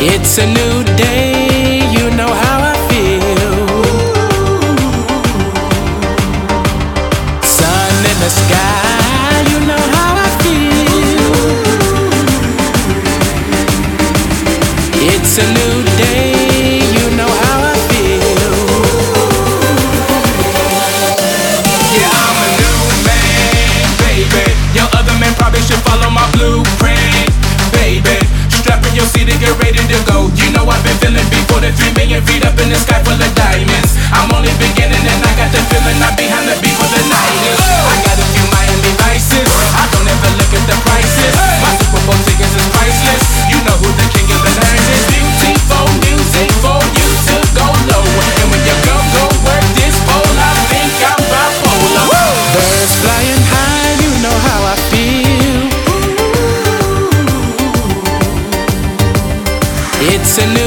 It's a new day, you know how I feel. Sun in the sky, you know how I feel. It's a new day, you know how I feel. Yeah, I'm a new man, baby. Your other man probably should follow my blueprint, baby. Strap in your seat and get ready to go. You know I've been feeling before the 3 million feet up in the sky full of diamonds. I'm only beginning and I got the feeling I'm behind the beat for the night is. I got a few Miami Vices, I don't ever look at the prices. My Super Bowl tickets is priceless. You know who the king of the night is. Beautiful music for you to go low. And when your girl go work this pole, I think I'm bipolar. Birds flying high, you know how I feel. It's a new